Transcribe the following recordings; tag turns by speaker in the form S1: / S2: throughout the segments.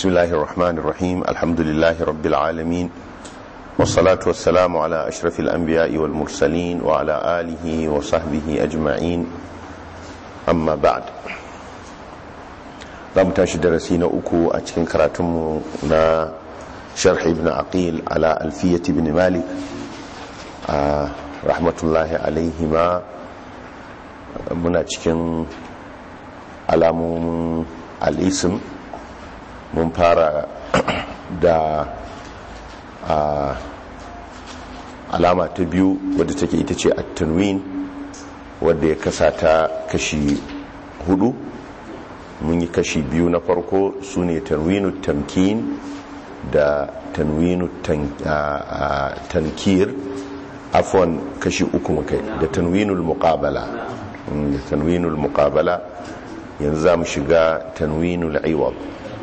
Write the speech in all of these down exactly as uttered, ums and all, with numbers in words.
S1: بسم الله الرحمن الرحيم الحمد لله رب العالمين والصلاة والسلام على أشرف الأنبياء والمرسلين وعلى آله وصحبه أجمعين أما بعد لم تشد رسينا أكو أتكن كراتمنا شرح ابن عقيل على ألفية ابن مالك آه رحمة الله عليهما من أتكن alamomin al'isim mun fara da alama ta biyu wadda take ita ce at-tanwin wadda ya kasa ta kashi hudu. Mun yi kashi biyu na farko su ne tanwinu tamkin da tanwinu tankir, afwan kashi uku mukai, da tanwinul muqabala da tanwinul muqabala yanzu za mu shiga tanwinul iwad.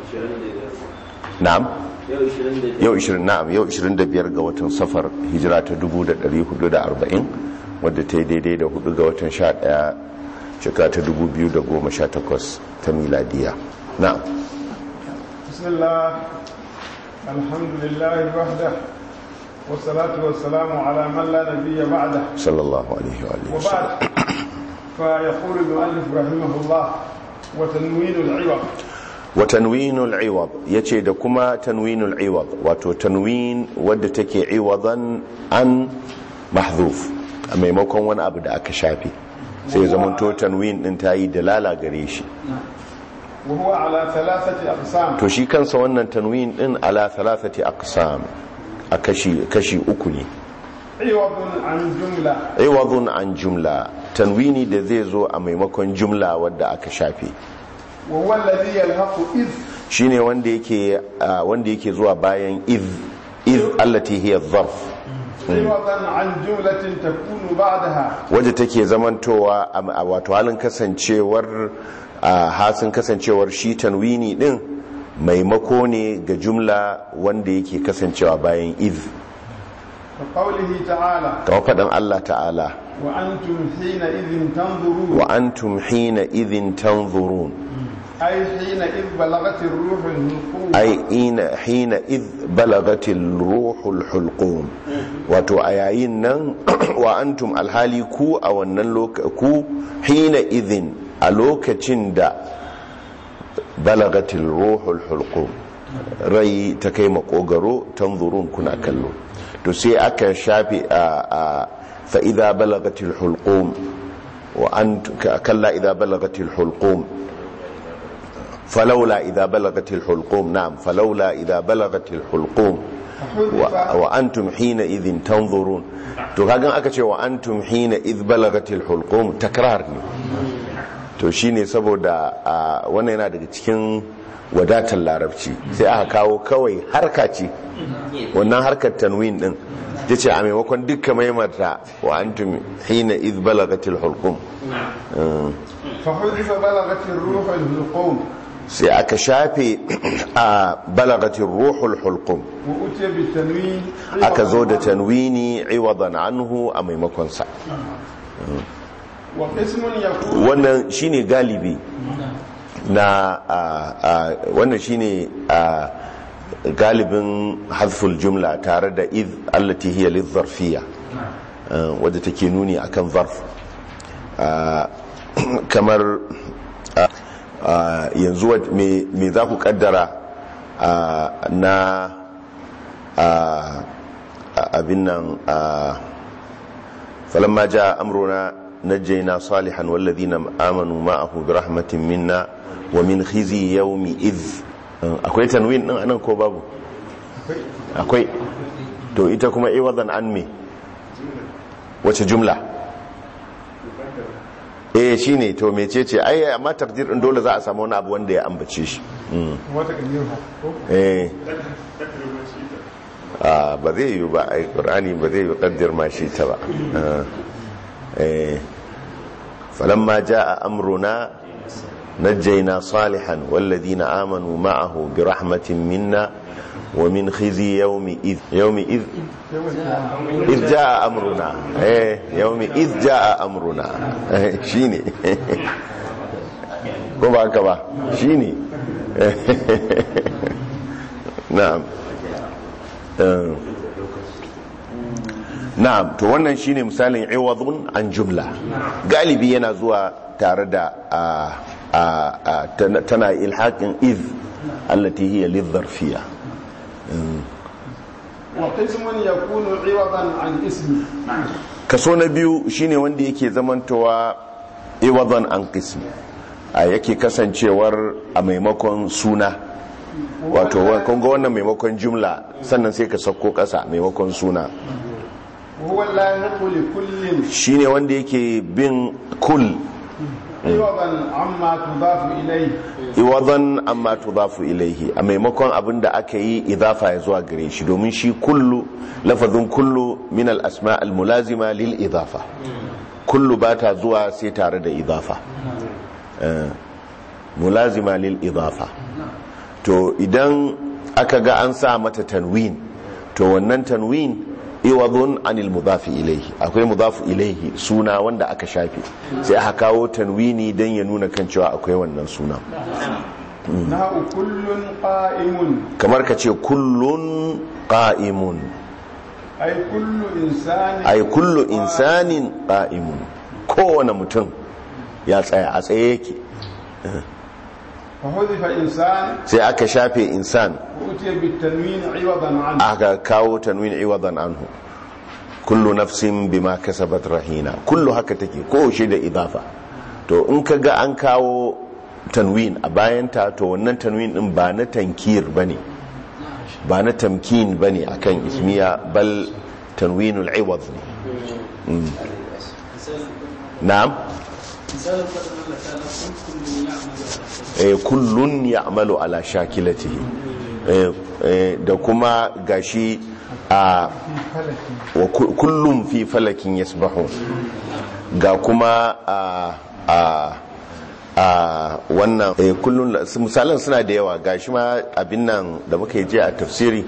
S1: na'am yau ishirin na'am yau ishirin da biyar ga watan safar hijira ta dubu da ɗari hudu da arba'in wadda ta yi daidai da hudu ga watan sha ɗaya shekara ta dubu biyu da goma sha takwas ta miladiya. na'am
S2: bismillah alhamdulillah wahda wassalatu wassalamu ala man la nabiyya ba'da
S1: sallallahu alaihi wa alihi
S2: وبعد فيقول المؤلف رحمه الله وتنوين العوض
S1: وتنوين العوض yace da kuma tanwinul iwad, wato tanwin wadda take iwadan an mahdhuf, a maimakon wani abu da aka shafe sai zamanto tanwin din tayi dalala gare shi.
S2: وهو على ثلاثه اقسام
S1: to shi kansa wannan tanwin din ala thalathati aqsam, a kashi kashi uku ne.
S2: عوض عن جمله
S1: iwadun an jumla, tanwini da zai zo a maimakon jumla wadda aka shafe.
S2: وهو الذي يلحق اذ
S1: shine wanda yake wanda yake zuwa bayan iz iz allati hiya dharf,
S2: عوضا عن جمله تكون بعدها
S1: wadda take zamantowa a wato halin kasancewar hasin kasancewar shi tanwini din maimako ne ga jumla wanda yake kasancewa bayan iz.
S2: وقوله تعالى
S1: kamar faɗin Allah ta'ala
S2: وأنتم حينئذ تنظرون
S1: wa antum hina idhin tanzurun,
S2: أي حينئذ بلغت الروح الحلقوم
S1: ai ina hina idh balagatil ruhul hulqum, wato a yayin nan wa antum alhali ku a wannan lokaci ku hina idhin a lokacin da balagatil ruhul hulqum rai ta kai makogaro tanzurun kuna kallo. to sai aka shafi a fa idza balagatil hulqum wa antum kalla idza balagatil hulqum falawla idza balagatil hulqum na'am falawla idza balagatil hulqum wa antum hina idhin tanzurun. to kagan aka ce wa antum hina idh balagatil hulqum takrar ne. to shine saboda wannan yana daga cikin wadatar larabci sai aka kawo kawai harka ce, wannan harkar tanwin din ta ce a maimakon dukkan maimarta wa antum hina idh balagatil hulqum
S2: فحذف بلغت الروح الحلقوم
S1: sai aka shafe a balagatil ruhul hulqum,
S2: وأتي بالتنوين
S1: aka zo da tanwini iwadan anhu a maimakon sa.
S2: وقسم يكون
S1: wannan shine galibi na wannan shine galibin hadful jumla tare da iz allati hiya lidh-dharfiyya, wadda take nuni akan zarf. kamar yanzu me za ku kaddara na abin nan falamma jaa amruna najjayna salihan walladhina amanu ma'ahu birahmatin minna wa min khizi yawmi idh. akwai tanwin din anan ko babu? akwai. to ita kuma iwadan an me wace jumla? eh shine to mecece ai amma takdir din dole za a samu wani abu wanda ya ambace shi.
S2: wata kanyarwa
S1: eh ah ba zai yi ba, ai qur'ani ba zai yi kaddir ma shi ta ba. eh falamma jaa amruna نجينا صالحا والذين آمنوا معه برحمة منا ومن خزي يوم إذ يوم إذ إذ جاء أمرنا إيه يوم إذ جاء أمرنا شيني ko ba haka ba shine na'am na'am to wannan shine misalin iwadun an jumla galibi yana zuwa tare da tana ilhaqin iz allati hiya lidharfiyya
S2: wa qismun yakunu iwadan an ismi
S1: kaso na biyu shine wanda yake zamantowa iwadan an qismi a yake kasancewar a maimakon suna wato kun ga wannan maimakon jumla sannan sai ka sauko kasa maimakon suna shine wanda yake bin kull
S2: iwadan amma tudafu ilayhi
S1: iwadan amma tudafu ilayhi a maimakon abinda aka yi idafa ya zuwa gare shi domin shi kullu lafazin kullu min al asma al mulazima lil idafa kullu bata zuwa sai tare da idafa mulazima lil idafa to idan aka ga an sa mata tanwin to wannan tanwin iwadun anil mudafi ilaihi akwai mudafu ilaihi suna wanda aka shafe sai aka kawo tanwini dan ya nuna kan cewa akwai wannan suna
S2: na'u kullun qa'imun
S1: kamar ka ce kullun qa'imun
S2: ay kullu insani
S1: ay kullu insanin qa'imun kowane mutum ya tsaya a tsaye yake sai aka shafe insan aka kawo tanwin iwadan anhu kullu nafsin bima kasabat rahina kullu haka take ko shi da idafa to in ka ga an kawo tanwin a bayanta to wannan tanwin din ba na tankir bane ba na tamkin bane akan ismiya bal tanwinul iwad ne na'am kullun ya'malu ala shakilatihi da kuma gashi a kullum fi falakin yasbahu ga kuma a wannan kullun misalan suna da yawa gashi ma abin nan da muka je a tafsiri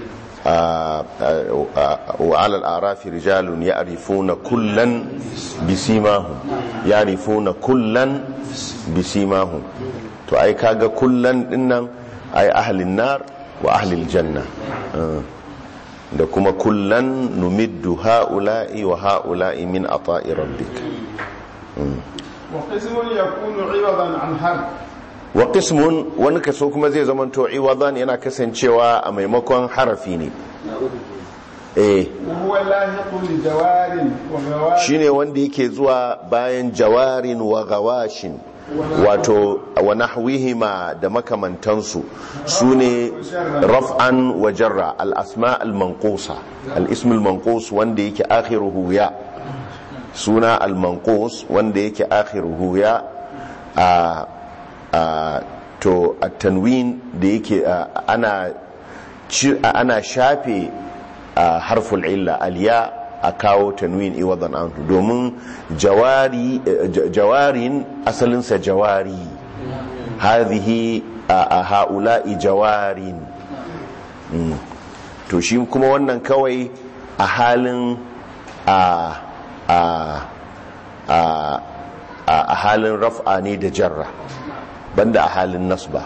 S1: wa alal arafi rijalun ya'rifuna kullan bisimahum ya'rifuna kullan bisimahum to ai kaga kullan dinnan ai ahlin nar wa ahlil janna da kuma kullan numiddu haula'i wa haula'i min ata'i rabbik
S2: wa qismun yakunu 'iwadan an harf
S1: wa qismun wani kaso kuma zai zama to iwadan yana kasancewa a maimakon harafi ne eh
S2: huwa lahiqun li jawarin wa gawashin
S1: shine wanda yake zuwa bayan jawarin wa gawashin wato wa nahwihima da makamantansu sune raf'an wa jarra al asma al manqusa al ism al manqus wanda yake akhiruhu ya suna al manqus wanda yake akhiruhu ya a Uh, to a tanwin da yake uh, ana uh, ana shafe uh, harful illa aliya a kawo tanwin iwadan anhu domin jawari uh, jawarin asalinsa jawari hadhihi uh, haula'i jawarin mm. to shi kuma wannan kawai a halin a uh, uh, uh, a halin raf'a ne da jarra banda a halin nasba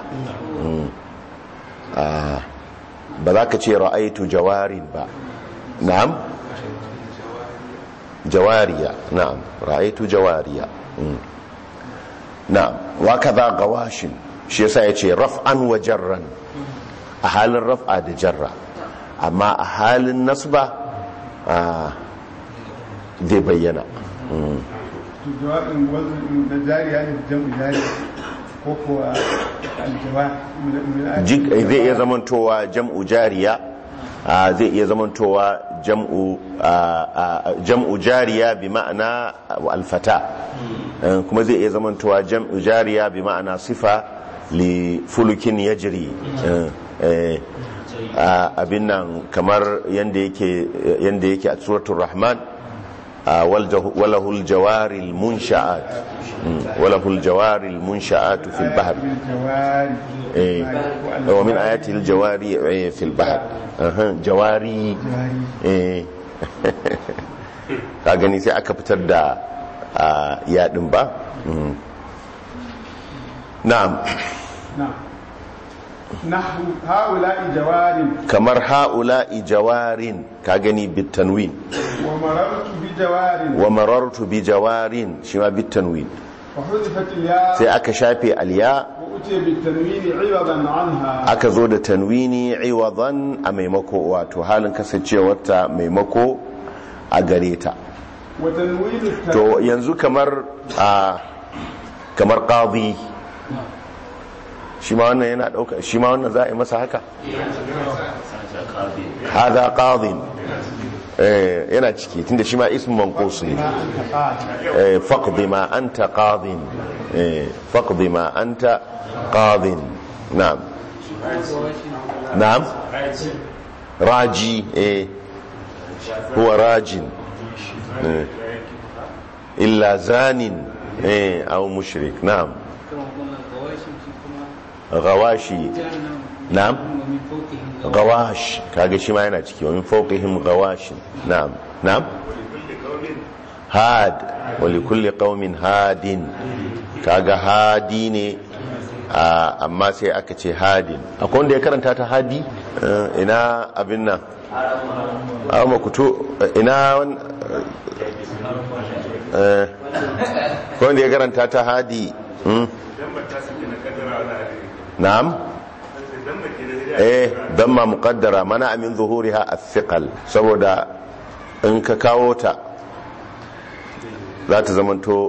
S1: ba za ka ce ra'aitu jawarin ba na'am jawariya na'am ra'aitu jawariya na'am wa kaza gawashin shi yasa yace raf'an wa jarran a halin raf'a da jarra amma a halin nasba zai bayyana
S2: jawabin wazin da jariya ne jam'u jariya
S1: zai iya zamantowa jam'u jariya zai iya zamantowa jam'u jariya bi ma'ana alfata kuma zai iya zamantowa jam'u jariya bi ma'ana sifa li fulukin yajri abin nan kamar yanda yake a suratul rahman وله الجوار المنشآت وله الجوار المنشآت في البحر ومن آياته الجواري في البحر جواري gani sai aka fitar da yadin ba na'am
S2: نحو هؤلاء جوار
S1: kamar ha'ula'i jawarin ka gani bitanwin
S2: ومررت بجوار
S1: wa marartu bi jawarin shi ma bitanwin
S2: وحذفت الياء
S1: sai aka shafe alya
S2: وأتي بالتنوين عوضا عنها
S1: aka zo da tanwini iwadan a maimako wato halin kasancewarta maimako a gare ta
S2: وتنوين التنوين
S1: to yanzu kamar a kamar qadi shi ma wannan yana dauka shi ma wannan za a yi masa haka hada qadin eh yana ciki tunda shi ma ismu manqus ne eh faqdi ma anta qadin eh faqdi ma anta qadin na'am na'am raji eh huwa rajin eh illa zanin eh aw mushrik na'am gawashi na'am gawash kaga shi ma yana ciki wani fawqihim gawash na'am na'am had wa li kulli qaumin hadin kaga hadi ne amma sai aka ce hadin akwai wanda ya karanta ta hadi ina abin nan amma kuto ina eh ko wanda ya karanta ta hadi na'am eh damma muqaddara mana min zuhuriha athiqal saboda in ka kawo ta za ta zamanto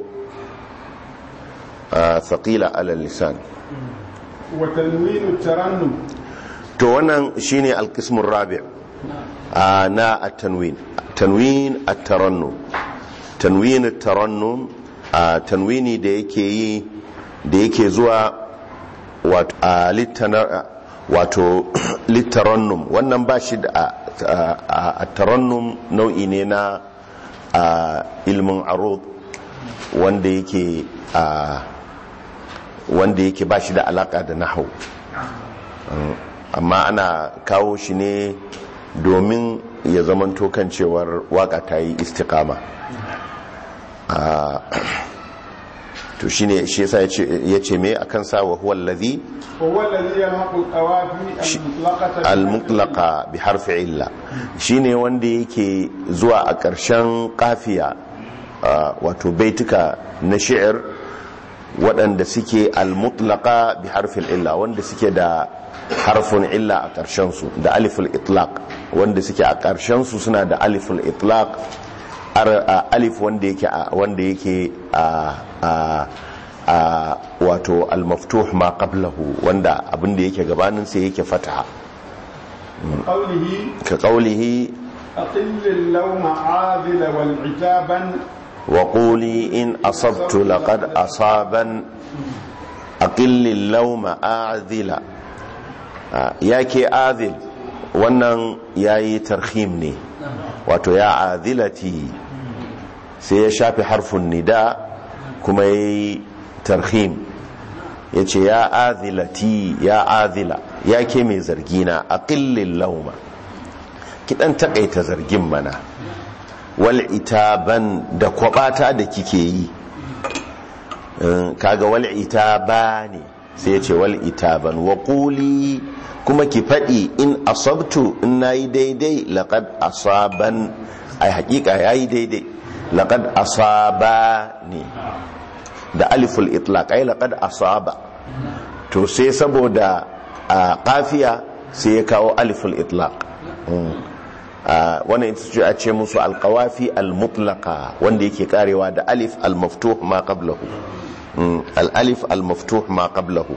S1: thaqila ala lisan
S2: wa tanwin at-tarannum
S1: to wannan shine al-qism ar-rabi' na at-tanwin tanwin at-tarannum tanwin at-tarannum tanwini da yake yi da yake zuwa wato a wato littarannum wannan ba shi da a tarannum nau'i ne na ilmin arud wanda yake wanda yake ba shi da alaka da nahau amma ana kawo shi ne domin ya zamanto kan cewar waka ta yi istiqama to shine shi yasa yace me akan sa wa huwa allazi
S2: huwa allazi yalhaqu al-qawafi
S1: al-mutlaqa bi harfi illa shine wanda yake zuwa a ƙarshen kafiya wato baituka na shi'ir waɗanda suke al-mutlaqa bi harfi illa wanda suke da harfin illa a ƙarshen su da aliful itlaq wanda suke a ƙarshen su suna da aliful itlaq alif wanda yake wanda yake a wato al-maftuh ma qablahu wanda abinda yake gabanin sai yake fataha ka qawlihi
S2: aqil al-lawma 'adila wal 'itaban
S1: wa quli in asabtu laqad asaban aqil al-lawma 'adila yake adil wannan yayi tarhim ne wato ya adilati sai ya shafi harfin nida kuma ya yi tarhim ya ce ya azilati ya azila ya ke mai zargina a ƙillin lauma kiɗan taƙaita zargin mana wal itaban da kwabata da kike yi kaga wal itaba ne sai ya ce wal itaban wa ƙuli kuma ki faɗi in asabtu in na yi daidai laƙad asaban ai haƙiƙa ya yi daidai laƙad asaba ne da aliful itlaq ai laƙad asaba to sai saboda a kafiya sai ya kawo aliful itlaq wannan ita ce a ce musu alƙawafi almutlaqa wanda yake karewa da alif almaftuh ma qablahu al-alif almaftuh ma qablahu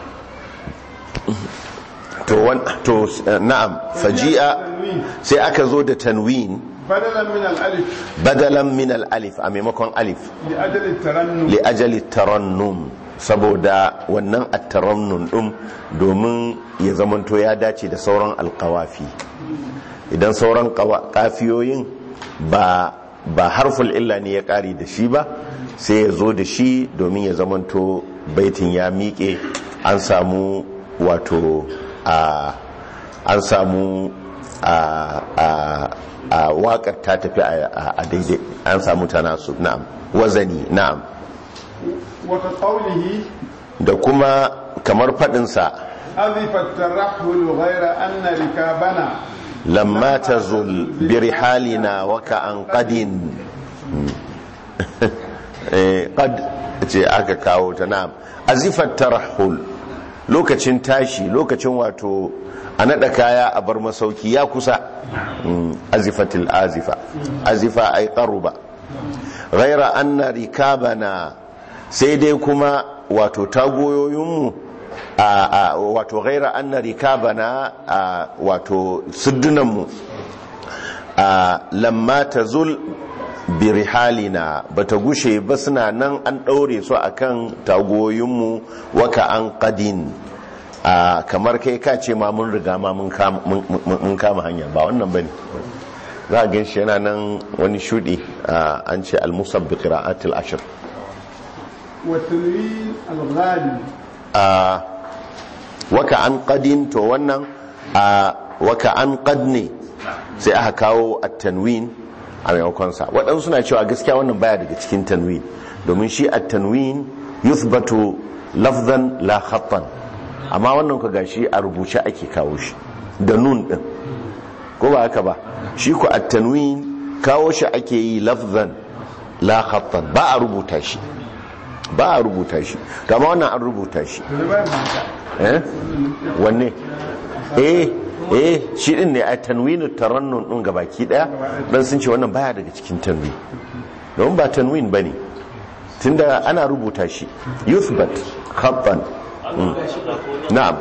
S1: to to na'am faji'a sai aka zo da tanwin
S2: badalan min al-alif
S1: badalan min al-alif a maimakon alif
S2: li ajali tarannum
S1: li ajali tarannum saboda wannan at-tarannum din domin ya zamanto ya dace da sauran alqawafi idan sauran kafiyoyin ba ba harful illa ne ya kare da shi ba sai ya zo da shi domin ya zamanto baitin ya miƙe an samu wato a an samu a waƙar ta tafi a daidai an samu tanasu na'am wazani na'am
S2: wata qawlihi
S1: da kuma kamar faɗinsa
S2: أضف الترحل غير أن ركابنا
S1: لما تزل برحالنا وكأن قد قد ce aka kawo ta na'am azifat tarahul lokacin tashi lokacin wato a nada kaya a bar masauki ya kusa azifatil azifa azifa ay qaruba ghaira anna rikabana sai dai kuma wato tagoyoyinmu a wato ghaira anna rikabana wato suddunanmu lamma tazul birihalina bata gushe ba suna nan an daure su akan tagoyinmu waka an qadin kamar kai ka ce ma mun riga ma mun kama hanya ba wannan bane za a gan shi yana nan wani shudi an ce al-musab bi qira'atil ashr
S2: wa tanwin al-ghali
S1: waka an qadin to wannan waka an qadni sai aka kawo at-tanwin a maimakonsa waɗansu suna cewa gaskiya wannan baya daga cikin tanwin domin shi a tanwin yuthbatu lafzan la khattan amma wannan ka gashi a rubuce ake kawo shi da nun din ko ba haka ba shi ku a tanwin kawo shi ake yi lafzan la khattan ba a rubuta shi ba a rubuta shi to amma wannan an rubuta shi eh wanne eh eh shi din ne a tanwinu tarannun din gabaki daya dan sun ce wannan baya daga cikin tanwin don ba tanwin bane tunda ana rubuta shi yuthbat khattan na'am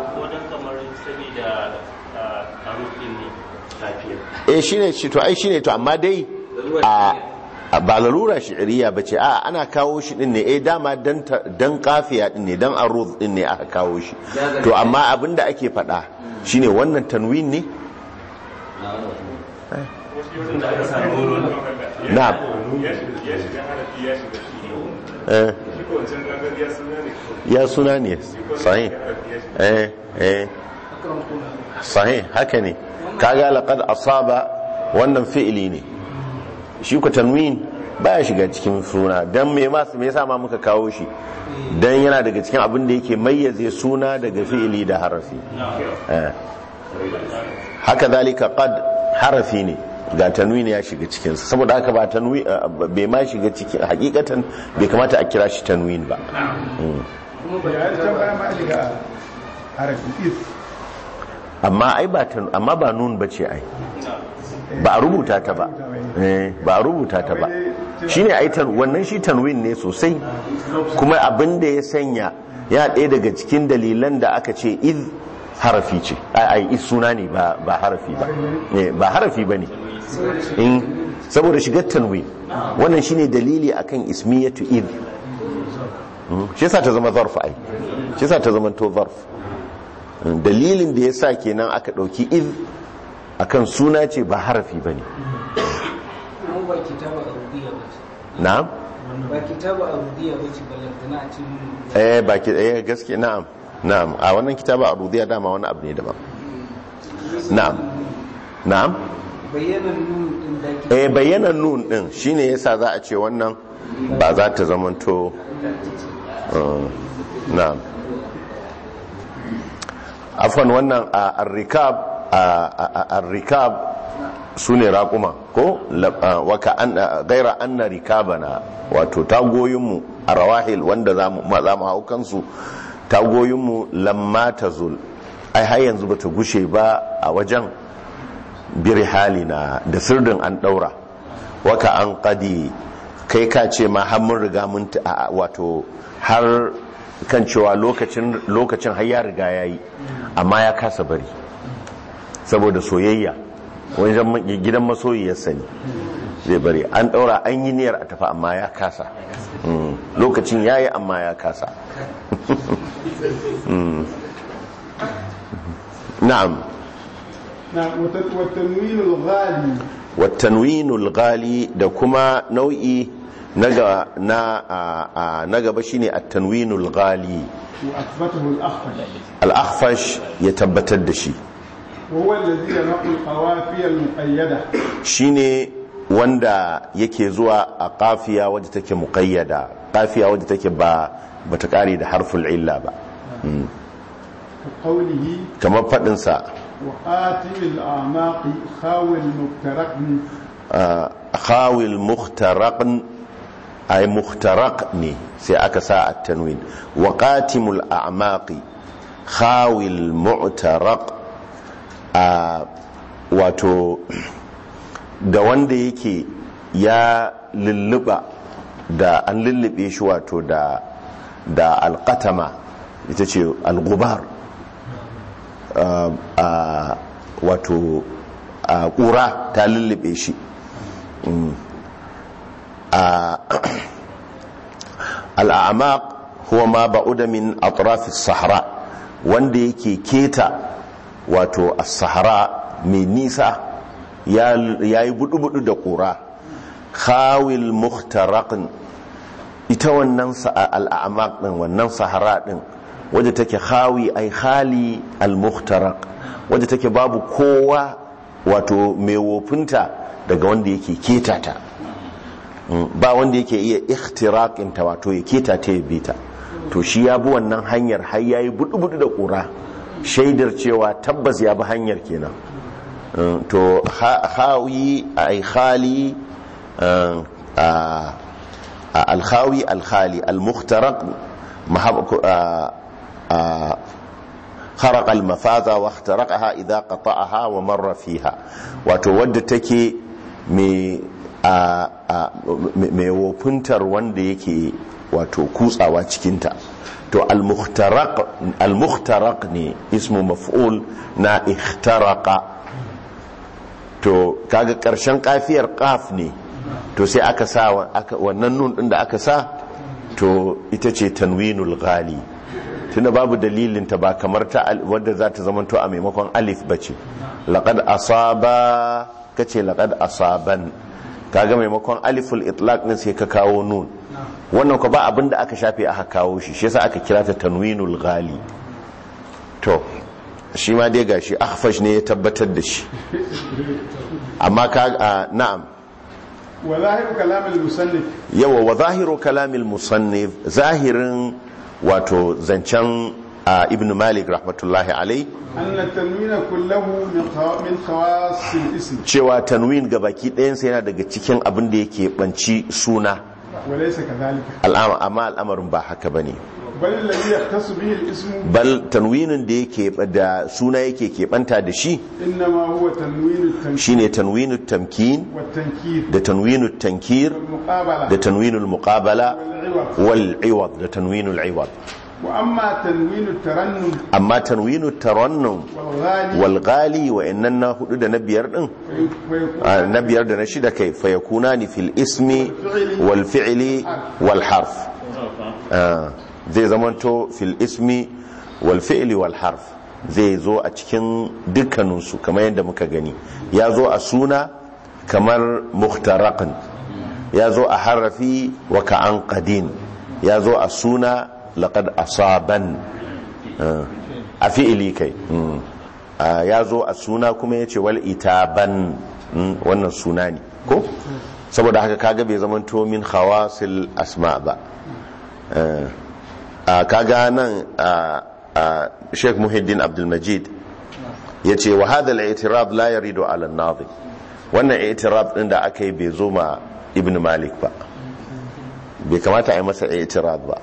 S1: eh shine shi to ai shine to amma dai a ba larura shi'riya bace a ana kawo shi din ne eh dama dan dan kafiya din ne dan aruz din ne aka kawo shi to amma abinda ake fada shine wannan tanwin ne na'am ya suna ne sahih eh eh sahih haka ne kaga laqad asaba wannan fi'ili ne shi ko tanwin baya shiga cikin suna dan me ma me yasa ma muka kawo shi dan yana daga cikin abin da yake mayyaze suna daga fi'ili da harafi haka zalika qad harafi ne ga tanwin ya shiga cikin sa saboda haka ba tanwin bai ma shiga cikin hakikatan bai kamata a kira shi tanwin ba amma ai ba amma ba nun bace ai ba a rubuta ta ba ba a rubuta ta ba shine ai wannan shi tanwin ne sosai kuma abin da ya sanya ya ɗaya daga cikin dalilan da aka ce iz harafi ce ai iz suna ne ba harafi ba ba harafi bane in saboda shigar tanwin wannan shine dalili akan ismiyatu iz shi yasa ta zama zarf ai shi yasa ta zama to zarf dalilin da yasa kenan aka dauki iz akan suna ce ba harafi bane na'am
S3: ba kitaba arudiyya bace balantana a cikin
S1: eh ba ki eh gaske na'am na'am a wannan kitaba arudiyya dama wani abu ne daban na'am na'am
S3: bayanan nun din da
S1: eh bayanan nun din shine yasa za a ce wannan ba za ta zamanto na'am afwan wannan ar-rikab ar-rikab sune raƙuma ko waka an gaira anna rikabana wato tagoyinmu a rawahil wanda za mu hau kansu tagoyinmu lamma tazul ai har yanzu bata gushe ba a wajen birhalina da sirdin an daura waka an qadi kai ka ce ma har mun riga mun wato har kan cewa lokacin lokacin har ya riga yayi amma ya kasa bari saboda soyayya wajen gidan masoyiyarsa ne zai bari an daura an yi niyyar a tafi amma ya kasa lokacin yayi amma ya kasa na'am watanwinul ghali da kuma nau'i na gaba shine at-tanwinul ghali al-akhfash ya tabbatar da shi
S2: وهو الذي ينقل القوافي المقيدة
S1: shine wanda yake zuwa a qafiya wadda take muqayyada qafiya wadda take ba bata kare da harful illa ba
S2: كقوله
S1: kamar faɗinsa
S2: وآتم الأعماق خاوي المفترق
S1: khawil mukhtaraqn ay mukhtaraq ne sai aka sa at-tanwin wa qatimul a'maqi khawil mu'taraq wato da wanda yake ya lulluba da an lullube shi wato da da alqatama ita ce al-ghubar wato ƙura ta lullube shi al'amaq huwa ma ba'uda min atrafis sahara wanda yake keta wato as-sahara mai nisa ya yi budu-budu da ƙura khawil mukhtaraqin ita wannan al'amaq din wannan sahara din wadda take khawi ay khali al-mukhtaraq wadda take babu kowa wato mai wofinta daga wanda yake keta ta ba wanda yake iya ikhtiraqin ta wato ya keta ta ya bita to shi ya bi wannan hanyar har yayi budu-budu da ƙura shaidar cewa tabbas ya bi hanyar kenan to khawi ay khali al-khawi al-khali al-mukhtaraq خرق المفازة واخترقها إذا قطعها ومر فيها wato wadda take mai wofintar wanda yake wato kutsawa cikinta to al-mukhtaraq ne ismu maf'ul na ikhtaraqa to kaga karshen kafiyar qaf ne to sai aka sa wannan nun din da aka sa to ita ce tanwinul ghali tunda babu dalilin ta ba kamar ta wadda za ta zama to a maimakon alif bace laqad asaba kace laqad asaban kaga maimakon aliful itlaq ne sai ka kawo nun wannan ko ba abinda aka shafe aka kawo shi shi yasa aka kira ta tanwinul ghali to shi ma dai gashi akhfash ne ya tabbatar da shi amma ka na'am
S2: wa zahiru kalam al-musannif
S1: yawa wa zahiru kalam al-musannif zahirin wato zancen ibn malik rahmatullahi alai
S2: anna tanwina kullahu min khawas al-ism
S1: cewa tanwin gabaki ɗayan sa yana daga cikin abin da yake banci suna
S2: walaysa kadhalika
S1: al'ama amma al'amarin ba haka bane
S2: bal alladhi yahtasu bihi al-ism
S1: bal tanwinin da yake da suna yake keɓanta da shi
S2: inma huwa tanwinu at-tamkin
S1: shine tanwinu at-tamkin
S2: wat-tankir
S1: da tanwinu at-tankir da tanwinu al-muqabala wal-iwad da tanwinu al-iwad
S2: wa amma tanwinu at-tarannum
S1: amma tanwinu at-tarannum wal-ghali wa inna hudu da na biyar din na biyar da na shida kai fa yakunani fil ismi wal fi'li wal harf zai zamanto fil ismi wal fi'li wal harf zai zo a cikin dukkaninsu kamar yadda muka gani ya zo a suna kamar mukhtaraqan ya zo a harafi wa ka'an qadin ya zo a suna laqad asaban a fi'li kai ya zo a suna kuma yace wal itaban wannan suna ne ko saboda haka kaga bai zamanto min khawasil asma ba kaga nan Sheikh Muhyiddin Abdul Majid yace wa hadha al-i'tirab la yaridu ala an-nadhim wannan i'tirab din da aka yi bai zo ma Ibn Malik ba bai kamata a yi masa i'tirab ba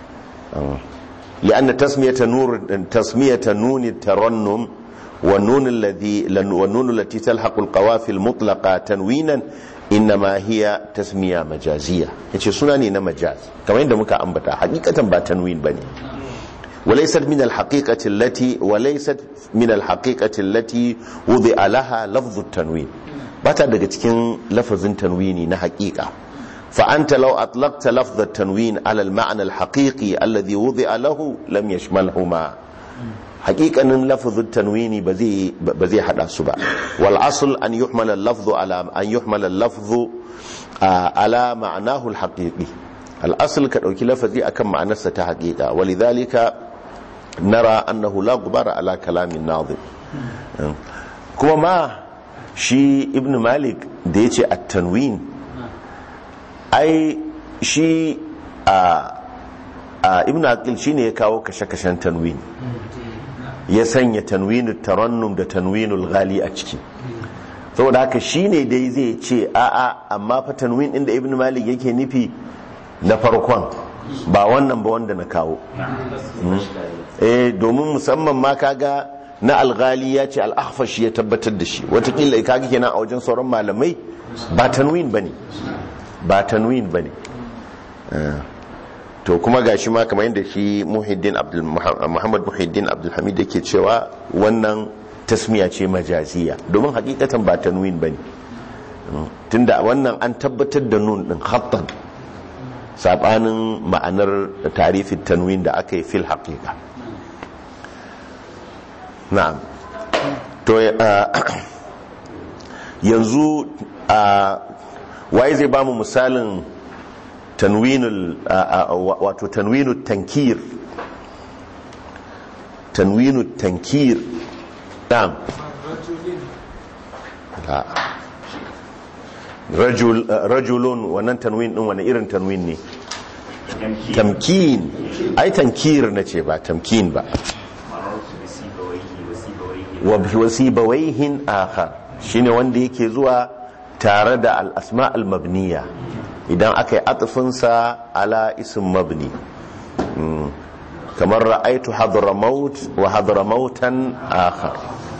S1: لأن تسمية نور تسمية نون الترنم والنون الذي والنون التي تلحق القوافي المطلقة تنوينا إنما هي تسمية مجازية yace suna ne na majaz kamar yadda muka ambata hakikatan ba tanwin bane وليست من الحقيقة التي وليست من الحقيقة التي وضع لها لفظ التنوين bata daga cikin lafazin tanwini na hakika فأنت لو أطلقت لفظ التنوين على المعنى الحقيقي الذي وضع له لم يشملهما حقيقة أن لفظ التنوين بذي بذي حدا سبع والأصل أن يحمل اللفظ على أن يحمل اللفظ على معناه الحقيقي الأصل كأوكي لفظي أكم معنى ستحقيقة ولذلك نرى أنه لا غبار على كلام الناظم كما ما شي ابن مالك ديتي التنوين أي شي ابن عقيل شي ne ya kawo kashe-kashen tanwin ya sanya tanwinul tarannum da tanwinul ghali a ciki. saboda haka shine dai zai ce a'a amma fa tanwin din da ibn malik yake nufi na farkon ba wannan ba wanda na kawo. eh domin musamman ma kaga na alghali ya ce al-ahfashi ya tabbatar da shi, watakila kaga kenan a wajen sauran malamai ba tanwin bane ba tanwin bane. to kuma gashi ma kamar yadda shi Muhiddin Abdul Muhammad Muhiddin Abdul Hamid yake cewa wannan tasmiya ce majaziya, domin hakikatan ba tanwin bane, tunda wannan an tabbatar da nun din khattan sabanin ma'anar tarifin tanwin da aka yi fil haqiqa. na'am to yanzu waye zai bamu misalin tanwinul wato tanwinut tankir tanwinut tankir na'am rajul rajulun wannan tanwin din wani irin tanwin ne? tamkin. ai tankir nace ba tamkin ba. wa wasibawaihin akhar shine wanda yake zuwa tare da al-asma al-mabniya idan aka yi atfinsa ala ism mabni, kamar ra'aitu hadramaut wa hadramautan akhar.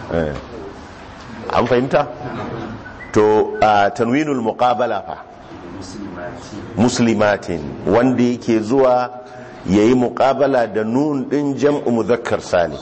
S1: an fahimta? to tanwinul muqabala fa muslimatin wanda yake zuwa yayi muqabala da nun din jam'u mudhakkar salim.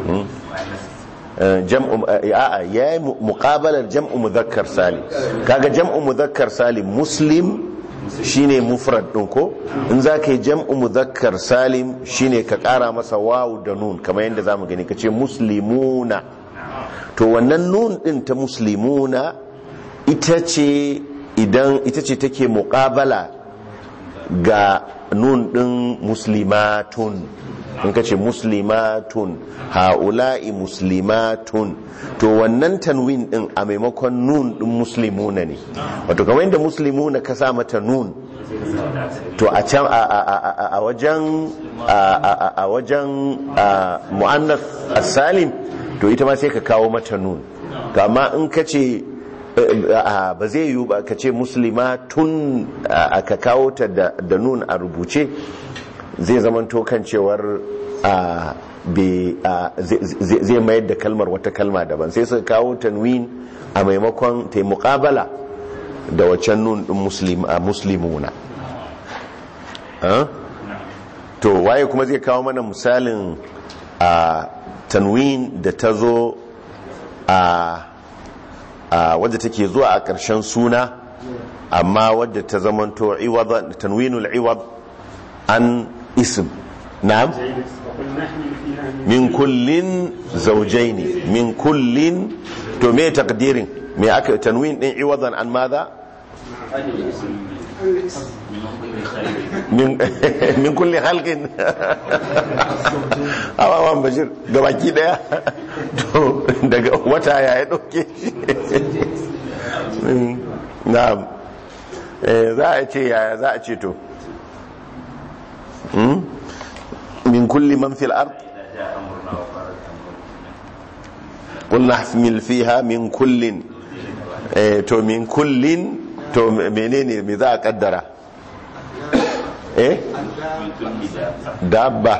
S1: jam'u a'a yayi muqabalar jam'u mudhakkar salim. kaga jam'u mudhakkar salim muslim shine mufrad din ko, in zaka yi jam'u mudhakkar salim shine ka kara masa wawu da nun kamar yadda zamu gani kace muslimuna. to wannan nun din ta muslimuna ita ce idan ita ce take muqabala ga nun din muslimatun. in kace muslimatun haula'i muslimatun, to wannan tanwin din a maimakon nun din muslimuna ne, wato kamar yadda muslimuna ka sa mata nun, to a can a wajen a wajen mu'annas as-salim to ita ma sai ka kawo mata nun. to amma in kace ba zai yiwu ba ka ce muslimatun ka kawo ta da nun a rubuce, zai zamanto kan cewar zai mayar da kalmar wata kalma daban, sai suka kawo tanwin a maimakon ta muqabala da wacan nun din muslimuna. to waye kuma zai kawo mana misalin tanwin da ta zo a wadda take zuwa a ƙarshen suna amma wadda ta zamanto tanwinul iwad an ism? na'am min kullin zawjaini min kullin. to me takdirin me aka tanwin din iwadan an madha min min kulli khalqin awawan bashir gabaki daya to daga wata ya dauke na'am eh za a ce yaya za a ce to min kulli man fil ard qulna ahmil fiha min kullin. eh to min kullin to menene me za a kaddara? eh dabba.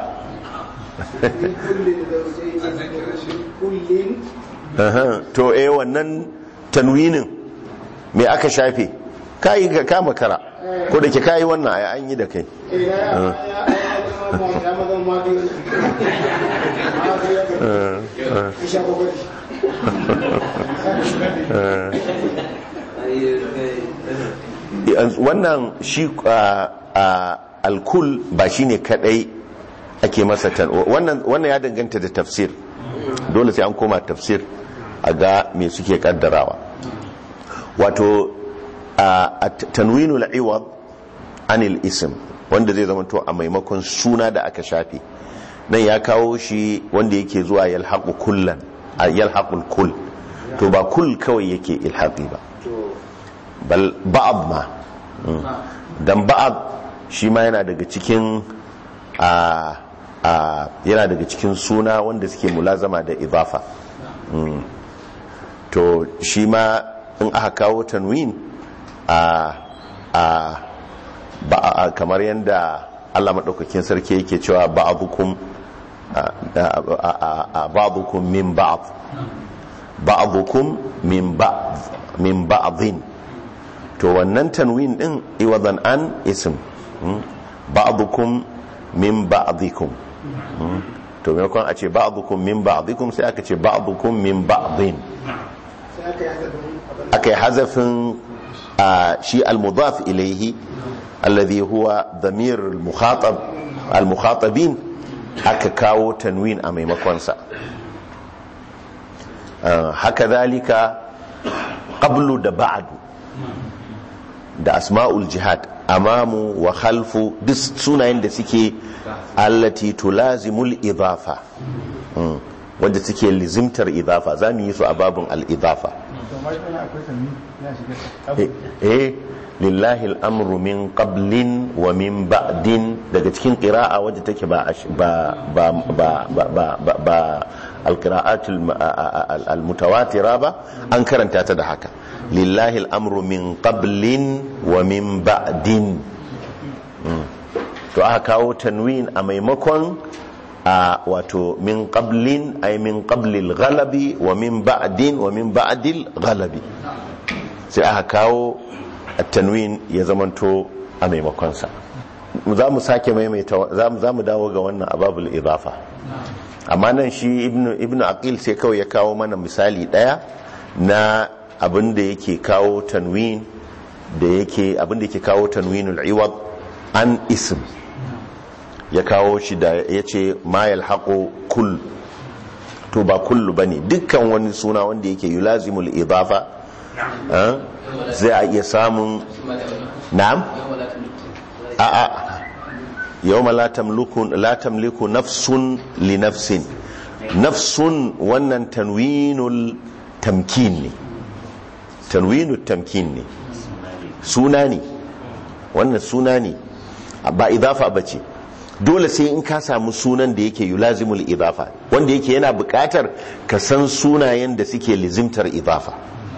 S1: to eh wannan tanwinin me aka shafe? kai ga kama kara ko da ke kai wannan ai an yi da kai. wannan shi alkul ba shine kadai ake masa tan wannan wannan ya danganta da tafsir, dole sai an koma tafsir a ga me suke kaddarawa. wato tanwinul iwad anil ism wanda zai zama to a maimakon suna da aka shafe, nan ya kawo shi wanda yake zuwa yalhaqu kullan yalhaqul kull, to ba kull kawai yake ilhaqi ba, bal ba'd ma dan ba'd shi ma yana daga cikin a yana daga cikin suna wanda suke mulazama da idafa. To shi ma in aka kawo tanwin a a kamar yadda Allah maɗaukakin sarki yake cewa ba'dukum ba'dukum min ba'd ba'dukum min ba'd min ba'din, to wannan tanwin din iwadan an ism ba'dukum min ba'dikum, to maimakon a ce ba'dukum min ba'dikum sai aka ce ba'dukum min ba'din, aka yi hazafin shi al-mudaf ilayhi alladhi huwa dhamir al-mukhatab al-mukhatabin, aka kawo tanwin a maimakon sa. Haka zalika qablu da ba'du da asma'ul jihad, amamu wa khalfu, duk sunayen da suke allati tulazimul idafa, wanda suke lizimtar idafa, za mu yi su a babun al-idafa. eh lillahi al'amru min qablin wa min ba'din, daga cikin qira'a wadda take ba ba ba ba ba ba al-qira'at al-mutawatira ba, an karanta ta da haka, lillahi al'amru min qablin wa min ba'din. To aka kawo tanwin a maimakon a wato min qablin ay min qablil ghalabi wa min ba'din wa min ba'dil ghalabi, sai aka kawo at-tanwin ya zamanto a maimakon sa. Za mu sake maimaita, za mu dawo ga wannan ababul idafa, amma nan shi ibnu ibnu aqil sai kawai ya kawo mana misali daya na abin da yake kawo tanwin, da yake abin da yake kawo tanwinul iwad an ism, ya kawo shi da ya ce ma yalhaqu kull, to ba kullu bane, dukkan wani suna wanda yake yulazimul idafa zai a iya samun. Na'am, a a yawma la tamliku la tamliku nafsun li nafsin, nafsun wannan tanwinul tamkin ne, tanwinul tamkin ne, suna ne wannan, suna ne ba idafa bace. Dole sai in ka samu sunan da yake yulazimul idafa, wanda yake yana buƙatar ka san sunayen da suke lizimtar idafa.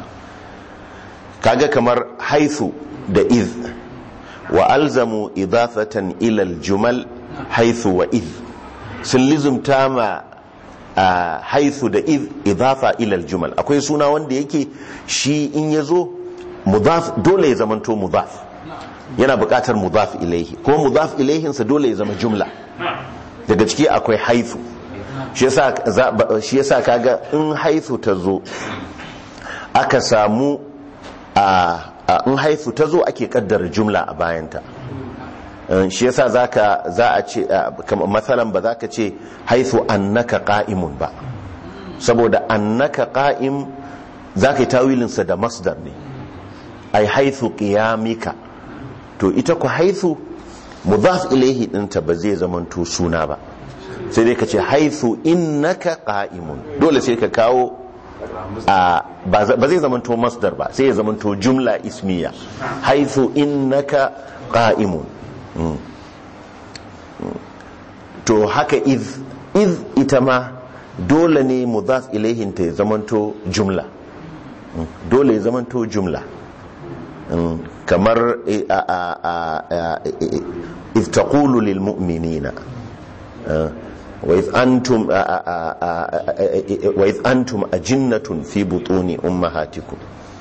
S1: Kaga kamar haithu da iz, wa alzamu idafatan ila aljumal haithu wa iz, sun lizimta ma haithu da iz idafa ila aljumal. Akwai suna wanda yake shi in yazo mudaf dole ya zamanto mudaf, yana buƙatar mudaf ilaihi, ko mudaf ilaihinsa dole ya zama jumla. Daga ciki akwai haithu, shi yasa shi yasa kaga in haithu ta zo aka samu a in haithu ta zo ake kaddara jumla a bayanta. Shi yasa zaka za a ce kamar masalan ba zaka ce haithu annaka qa'imun ba, saboda annaka qa'im zaka yi tawilinsa da masdar ne, ai haithu qiyamika, to ita ku haithu mudaf ilaihi dinta ba zai zamanto suna ba, sai dai ka ce haithu innaka qa'imun, dole sai ka kawo ba zai zamanto masdar ba, sai ya zamanto jumla ismiya, haithu innaka qa'imun. To haka iz iz ita ma dole ne mudaf ilaihin ta ya zamanto jumla, dole ya zamanto jumla. kamar if taqulu lil mu'minina wa if antum wa if antum ajinnatun fi butuni ummahatikum,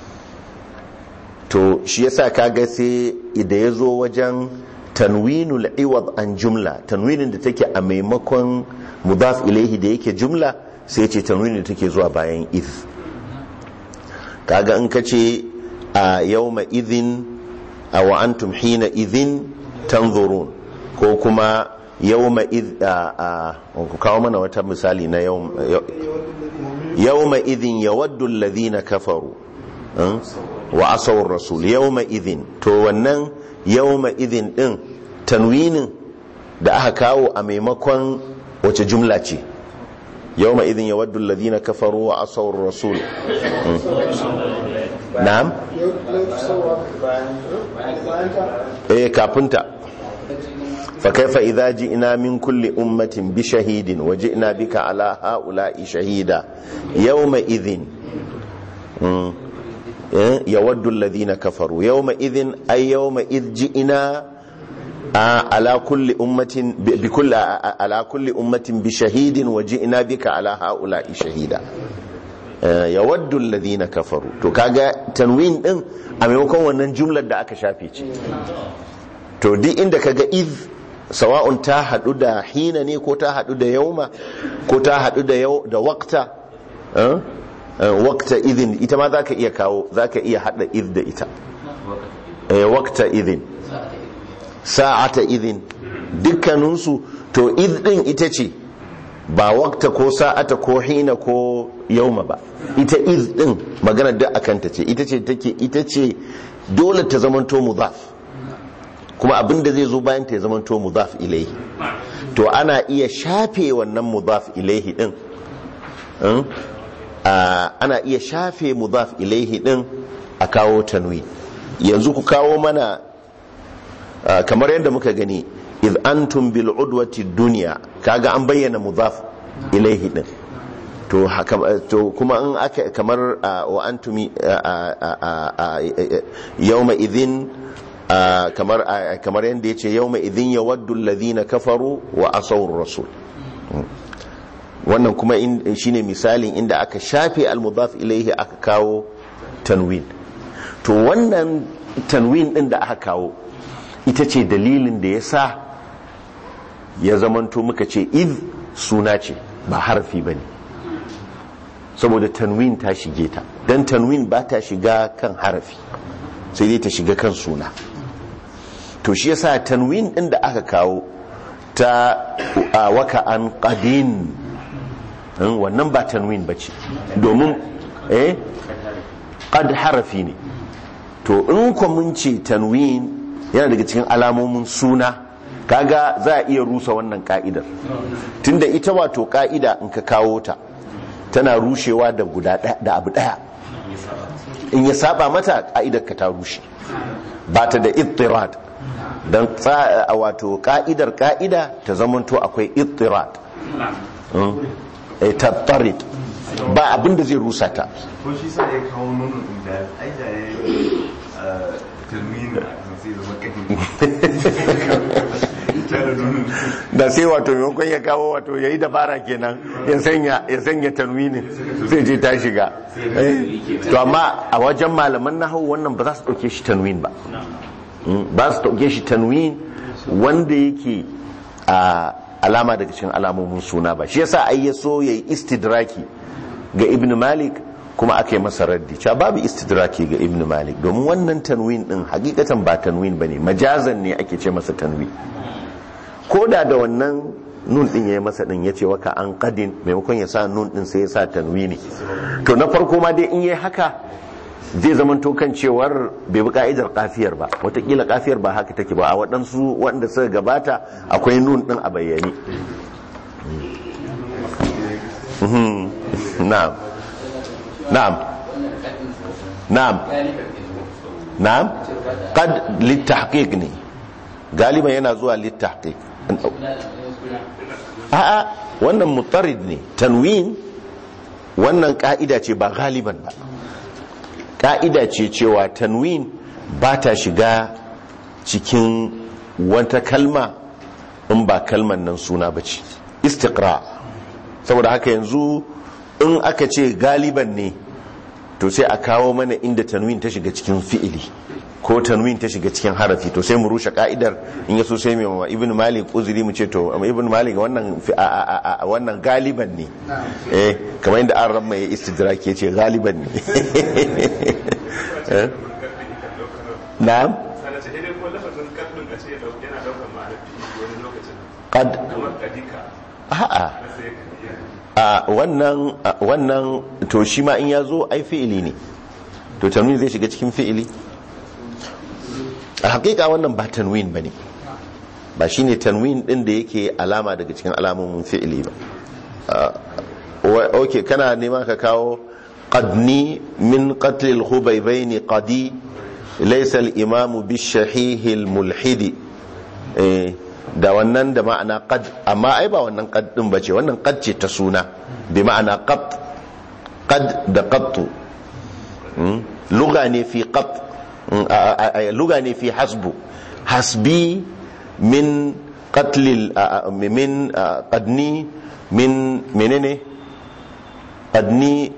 S1: to shi yasa kaga sai da yazo wajen tanwinul iwad an jumla, tanwinin da take a maimakon mudaf ilayhi da yake jumla, sai ce tanwinin da take zuwa bayan if. Kaga in kace a yawma idhin wa antum hina idhin tanzurun, ko kuma yawma idh ku kawo mana wata misali na yawma idhin yawaddu alladhina kafaru wa asaw ar-rasul, yawma idhin, to wannan yawma idhin din tanwinin da aka kawo a maimakon wace jumla ce? yawma idhin yawaddu alladhina kafaru wa asaw ar-rasul. Na'am, eh kafinta fa kaifa idza ji'na min kulli ummatin bi shahidin wa ji'na bika ala haula'i shahida yawma idhin yawaddu alladhina kafaru yawma idhin ay yawma idh ji'na ala kulli ummatin bi kulli ala kulli ummatin bi shahidin wa ji'na bika ala haula'i shahida yawaddu alladhina kafaru. To kaga tanwin din a maimakon wannan jumlar da aka shafe ce. To duk inda kaga idh sawa'un ta hadu da hina ne ko ta hadu da yauma ko ta hadu da yau da waqta waqta idhin ita ma zaka iya kawo zaka iya hada idh da ita eh waqta idhin sa'ata idhin dukkaninsu. To idh din ita ce ba waqta ko sa'ata ko hina ko yauma ba, ita idh din magana duk akan ta ce ita ce take ita ce dole ta zamanto mudaf kuma abinda zai zo bayan ta ya zamanto mudaf ilaihi. To ana iya shafe wannan mudaf ilaihi din ana iya shafe mudaf ilaihi din a kawo tanwi. Yanzu ku kawo mana kamar yadda muka gani idh antum bil udwati dunya kaga an bayyana mudaf ilaihi din. To to kuma in aka kamar wa antumi yawma idhin kamar kamar yanda yace yawma idhin yawaddu alladhina kafaru wa asaw ar-rasul. Wannan kuma shine misalin inda aka shafe al-mudaf ilaihi aka kawo tanwin. To wannan tanwin din da aka kawo ita ce dalilin da yasa ya zamanto muka ce id suna ce ba harfi bane, saboda tanwin ta shige ta. Dan tanwin ba ta shiga kan harafi sai dai ta shiga kan suna. To shi yasa tanwin din da aka kawo ta waka an qadin wannan ba tanwin bace domin eh qad harafi ne. To in ko mun ce tanwin yana daga cikin alamomin suna kaga za a iya rusa wannan ka'idar tunda ita wato ka'ida in ka kawo ta tana rushewa da guda da abu daya. In ya saba mata ka'idar ka ta rushe, ba ta da ittirad. Dan wato ka'idar ka'ida ta zamanto akwai ittirad eh tattarid ba abin da zai rusa ta.
S4: Ko shi sa ya kawo nunu da ai da ya termina sai zama
S1: da sai wato maimakon ya kawo wato yayi dabara kenan ya sanya ya sanya tanwinin zai je ta shiga. To amma a wajen malaman nahwu wannan ba za su dauke shi tanwin ba, ba su dauke shi tanwin wanda yake a alama daga cikin alamomin suna ba. Shi yasa ai ya so yayi istidraki ga Ibn Malik kuma aka yi masa raddi cewa babu istidraki ga Ibn Malik domin wannan tanwin din hakikatan ba tanwin bane, majazan ne ake ce masa tanwin. Ko da da wannan nun din yayi masa din yace waka an qadin maimakon ya sa nun din sai ya sa tanwini. To na farko ma dai in yayi haka zai zamanto kan cewar bai bi ka'idar kafiyar ba, watakila kafiyar ba haka take ba. A waɗansu wanda suka gabata akwai nun din a bayyane. na'am na'am na'am na'am qad litahqiq ne galiban yana zuwa litahqiq. a'a wannan mutarid ne. tanwin wannan ka'ida ce ba galiban ba, ka'ida ce cewa tanwin ba ta shiga cikin wata kalma in ba kalman nan suna ba ce, istiqra. saboda haka yanzu in aka ce galiban ne to sai a kawo mana inda tanwin ta shiga cikin fi'ili ko tanwin ta shiga cikin harafi, to sai mu rushe ka'idar. in yaso sai mai Ibn Malik uzuri mu ce to Ibn Malik wannan wannan galiban ne, eh kamar inda an ramma ya istidraki ya ce galiban ne. na'am qad a'a a wannan wannan to shi ma in ya zo ai fi'ili ne, to tanwin zai shiga cikin fi'ili. a hakika wannan ba tanwin bane, ba shine tanwin din da yake alama daga cikin alamomin fi'ili ba. okay kana neman ka kawo qadni min qatl al-khubaybayn qadi laysa al-imam bi-shahih al-mulhidi eh da wannan da ma'ana qad, amma ai ba wannan qad din bace, wannan qad ce ta suna bi ma'ana qat, qad da qattu lugha ne fi qat, lugha ne fi hasbu, hasbi min qatl min qadni min menene qadni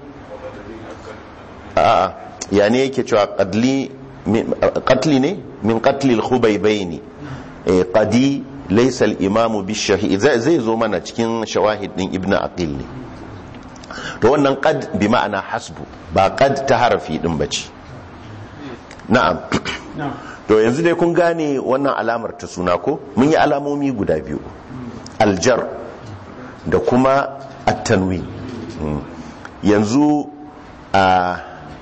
S1: a yani yake cewa qadli qatli ne min qatli al-khubaybaini qadi laysa al-imamu bi-shahid, zai zo mana cikin shawahid din ibnu aqil ne. to wannan qad bi ma'ana hasbu, ba qad ta harafi din bace. na'am to yanzu dai kun gane wannan alamar ta suna ko? mun yi alamomi guda biyu, aljar da kuma at-tanwin. yanzu a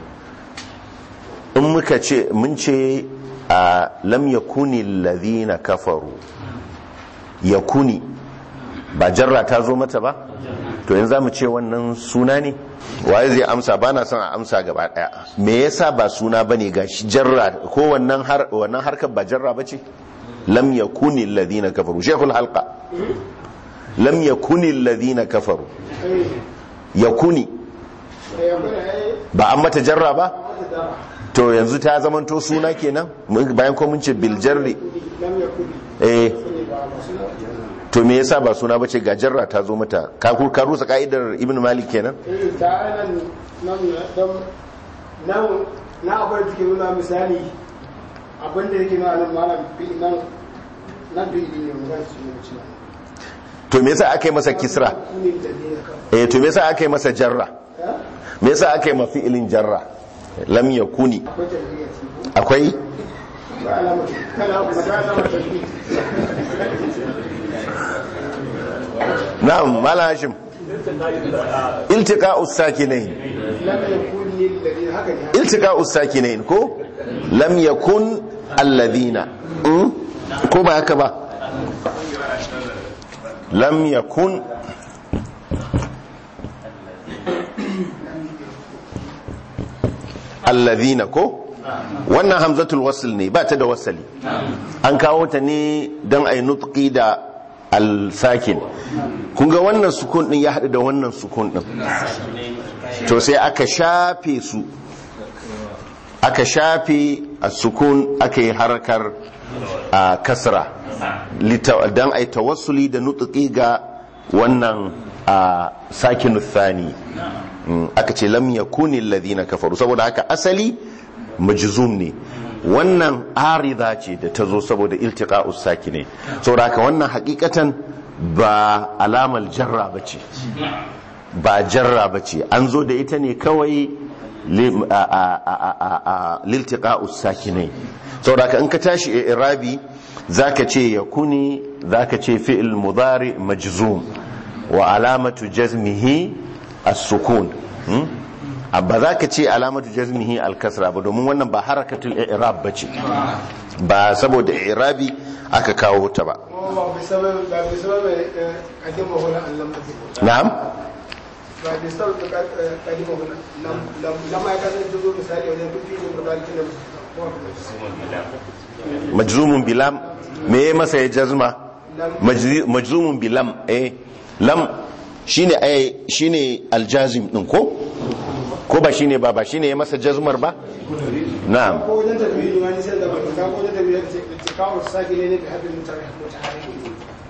S1: in muka ce mun ce a lam yakuni alladhina kafaru, yakuni ba jarra ta zo mata ba, to yanzu zamu ce wannan suna ne? waye zai amsa? ba na son a amsa gaba daya. me yasa ba suna bane gashi jarra ko wannan har wannan harkar ba jarra bace? lam yakuni alladhina kafaru, shaykhul halqa lam yakuni alladhina kafaru, yakuni ba an mata jarra ba, to yanzu ta zamanto suna kenan bayan ko mun ce bil jarri. eh to me yasa ba suna bace ga jarra ta zo mata? ka ka rusa kaidar ibn malik kenan.
S5: eh ta nan nan nan na abar take nuna misali abinda yake na nan malam nan nan bi ne mun ga shi ne.
S1: to me yasa aka yi masa kisra? eh to me yasa aka yi masa jarra? me yasa aka yi ma fi'ilin jarra? lam yakuni akwai na'am mala hashim. iltiqa'us sakinain, iltiqa'us sakinain ko lam yakun alladhina, ko ba haka ba? lam yakun alladhina ko wannan hamzatul wasl ne, ba ta da wasali, an kawo ta ne dan ay nutqi da al-sakin. kun ga wannan sukun din ya hadu da wannan sukun din, to sai aka shafe su, aka shafe as-sukun, aka yi harkar kasra dan ay tawassuli da nutqi ga wannan sakinu thani. aka ce lam yakuni alladhina kafaru, saboda haka asali majzum ne, wannan arida ce da ta zo saboda iltiqa'us sakine, saboda haka wannan hakikatan ba alamal jarra bace, ba jarra bace, an zo da ita ne kawai liltiqa'us sakine. saboda haka in ka tashi i'rabi zaka ce yakuni, zaka ce fi'il mudari majzum wa alamatu jazmihi as-sukun. ba za ka ce alamatu jazmihi al-kasra ba, domin wannan ba harakatul i'rab bace, ba saboda i'rabi aka kawo ta ba. na'am
S5: ba da sau da kadima wannan lamma ya kasance zo misali wajen kufi ne ba da kina
S1: majzumun bilam, me masa ya jazma? majzumun bilam, eh lam shine ai shine aljazim din ko ko ba shine ba ba shine ya masa jazmar ba. na'am
S5: ko wajen tabi'i wani sai da ba ka ko wajen tabi'i ce ce kawo saki ne ne da hadin mutaharrik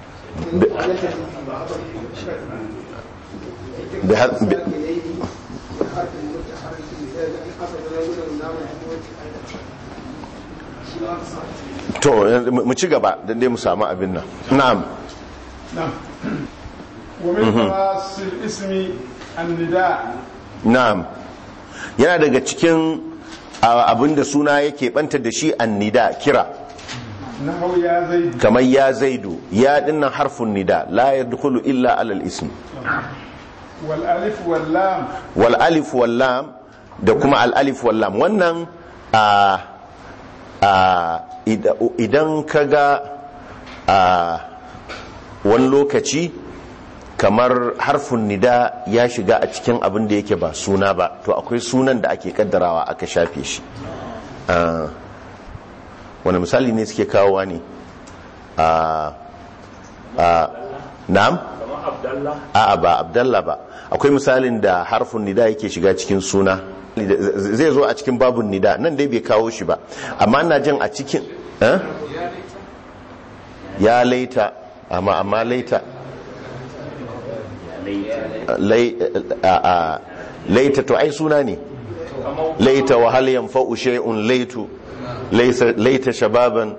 S1: to mu ci gaba dan dai mu samu abin nan. na'am
S2: na'am wa min fasil ismi an-nida.
S1: na'am yana daga cikin abinda suna yake banta da shi an-nida, kira.
S2: nahu ya zaidu,
S1: kamar ya zaidu, ya dinnan harfun nida la yadkhulu illa ala al-ism.
S2: wal alif wal lam,
S1: wal alif wal lam da kuma al alif wal lam. wannan a a idan kaga a wani lokaci kamar harfun nida ya shiga a cikin abin da yake ba suna ba, to akwai sunan da ake kaddarawa aka shafe shi. wani misali ne suke kawowa ne? a a na'am a'a ba abdallah ba. Akwai misalin da harfin nida yake shiga cikin suna, zai zo a cikin babun nida, nan dai bai kawo shi ba, amma ina jin a cikin eh? ya laita, amma amma laita Lai, a, a, laita to ai suna ne, laita wa hal yanfa'u shay'un laitu laita shababan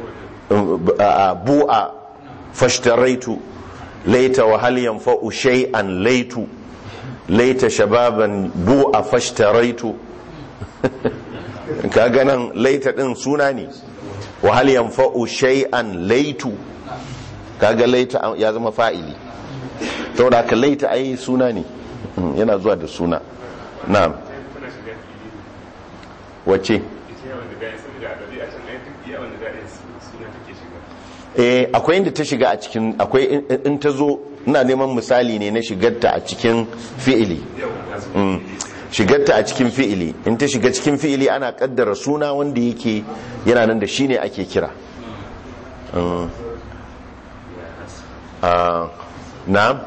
S1: bu'a fashtaraitu laita wa hal yanfa'u shay'an laitu laita shababan bu'a fashtaraitu kaga nan laita din suna ne, wa hal yanfa'u shay'an laitu kaga laita ya zama fa'ili, saboda ka laita ai suna ne, yana zuwa da suna. Na'am, wace eh akwai inda ta shiga a cikin, akwai in ta zo, ina neman misali ne na shigarta a cikin fi'ili. Shigarta a cikin fi'ili, in ta shiga cikin fi'ili ana kaddara suna wanda yake yana nan da shi ne ake kira. Na'am,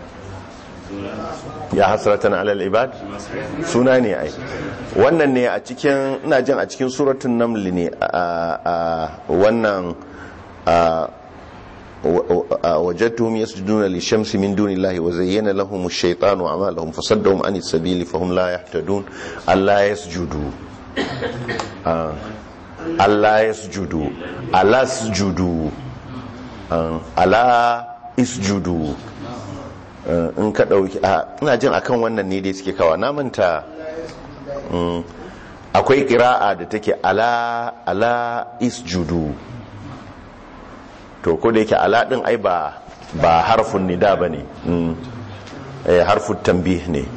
S1: ya hasratan alal ibad suna ne ai, wannan ne a cikin, ina jin a cikin suratul naml ne a wannan وجدتهم يسجدون للشمس من دون الله وزين لهم الشيطان أعمالهم فصدهم عن السبيل فهم لا يهتدون ألا يسجدوا ألا يسجدوا ألا اسجدوا ألا اسجدوا in ka dauki ina jin akan wannan ne dai suke kawa na manta. Akwai qira'a da take ala ala isjudu, to ko da yake ala din ai ba ba harfun nida bane, eh harfun tanbih ne.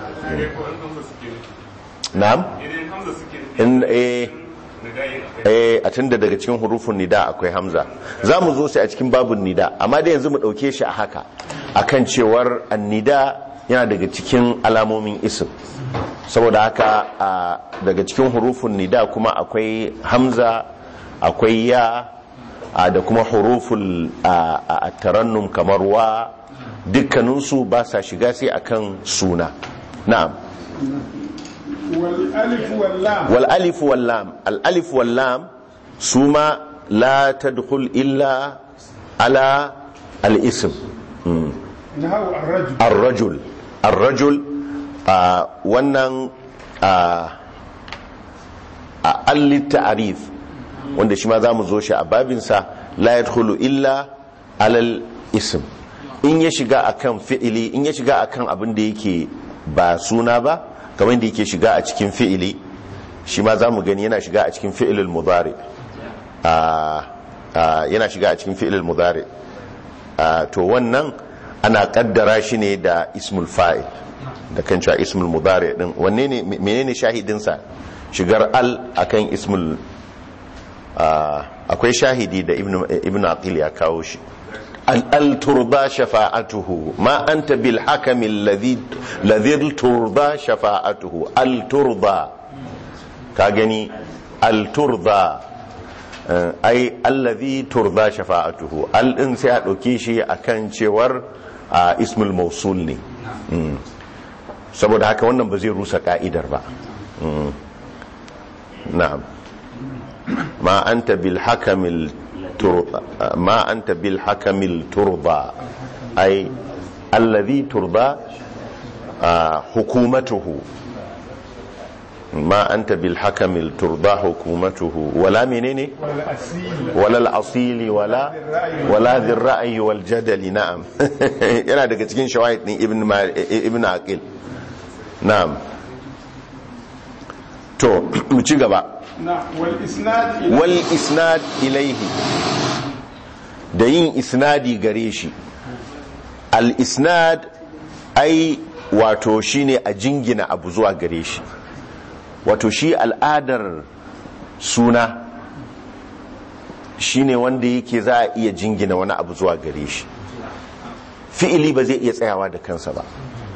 S1: Na'am, in eh eh a tunda daga cikin hurufun nida akwai hamza, zamu zo sai a cikin babun nida, amma dai yanzu mu dauke shi a haka akan cewar annida yana daga cikin alamomin ism, saboda haka daga cikin hurufun nida kuma akwai hamza, akwai ya, da kuma huruful tarannum kamar wa, dukkaninsu ba sa shiga sai akan suna. Na'am, wal alif wal lam, al alif wal lam suma la tadkhul illa ala al ism. الرجل الرجل wannan al-ta'rif wanda shi ma zamu zo shi a babinsa, la yadkhulu illa alal ism, in ya shiga akan fi'ili, in ya shiga akan abin da yake ba suna ba, kamar da yake shiga a cikin fi'ili, shi ma zamu gani yana shiga a cikin fi'ilul mudari, yana shiga a cikin fi'ilul mudari. to wannan ana kaddara shi ne da ismul fa'il, da kan cewa ismul mudari din, wanne ne menene shahidin sa shigar al akan ismul, akwai shahidi da ibnu ibnu aqil ya kawo shi, al turda shafa'atuhu ma anta bil hakam alladhi ladhi turda shafa'atuhu, al turda ka gani, al turda ai allazi turda shafa'atuhu, al din sai a dauke shi akan cewar ismul mausul ne, saboda haka wannan ba zai rusa ka'idar ba. na'am, ma anta bil hakamil turda, ma anta bil hakamil turda ai allazi turda hukumatuhu, ما أنت بالحكم الترضى حكومته ولا منيني ولا الأصيل ولا ولا ذي الرأي والجدل. نعم yana daga cikin shawahid din ibn ibn aqil. na'am, to mu ci gaba. wal isnad ilayhi, da yin isnadi gare shi. al isnad ai wato shine a jingina abu zuwa gare shi, wato shi al'adar suna shine wanda yake za a iya jingina wani abu zuwa gare shi, fi'ili ba zai iya tsayawa da kansa ba,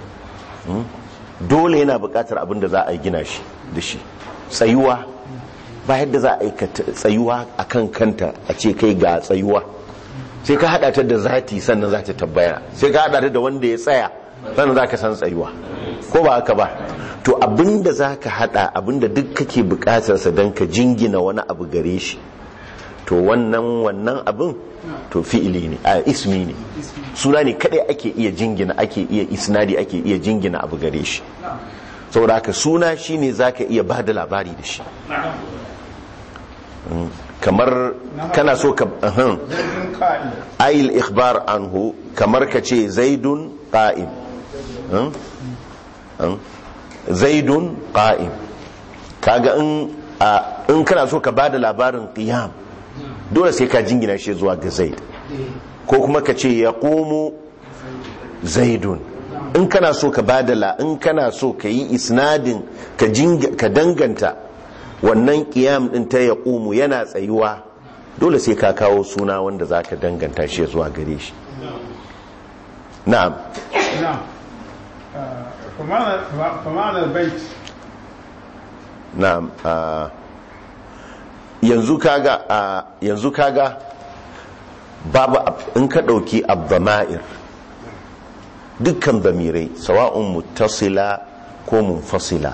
S1: dole yana buƙatar abin da za a gina shi da shi. Tsayuwa ba yadda za a yi tsayuwa a kan kanta a ce kai ga tsayuwa, sai ka hada ta da zati sannan za ta tabbaya, sai ka hada ta da wanda ya tsaya sannan za ka san tsayuwa, ko ba haka ba? To abinda za ka hada, abinda duk kake bukatarsa don ka jingina wani abu gare shi, to wannan wannan abin to fi'ili ne, a ismi ne, suna ne kadai ake iya jingina, ake iya isnadi, ake iya jingina abu gare shi. saboda haka suna shine zaka iya bada labari da shi. kamar kana so ka ayil ikhbar anhu, kamar ka ce zaidun qa'im, zaidun qa'im, kaga in in kana so ka bada labarin qiyam dole sai ka jingina shi zuwa ga zaid, ko kuma ka ce yaqumu zaidun. in kana so ka bada la in kana so ka yi isnadin ka jinga ka danganta wannan qiyam din ta yaqumu yana tsayuwa, dole sai ka kawo suna wanda zaka danganta shi zuwa gare shi. na'am
S2: na'am فمعنى البيت
S1: na'am yanzu kaga yanzu kaga babu in ka dauki abdama'ir, dukkan damirai sawa'un muttasila ko munfasila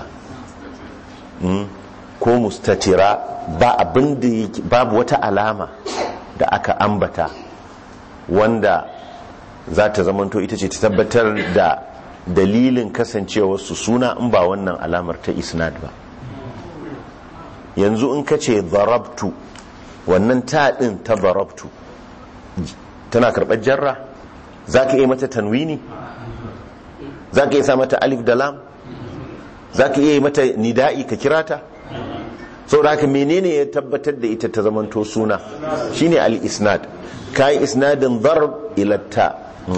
S1: ko mustatira, ba abin da babu wata alama da aka ambata wanda za ta zamanto ita ce ta tabbatar da dalilin kasancewar su suna in ba wannan alamar ta isnad ba. yanzu in ka ce darabtu, wannan ta din ta darabtu tana karɓar jarra, za ka iya mata tanwini, za ka iya sa mata alif da lam, za ka iya mata nida'i ka kira ta. sau da haka menene ya tabbatar da ita ta zamanto suna shine al-isnad. ka yi isnadin darab ilatta,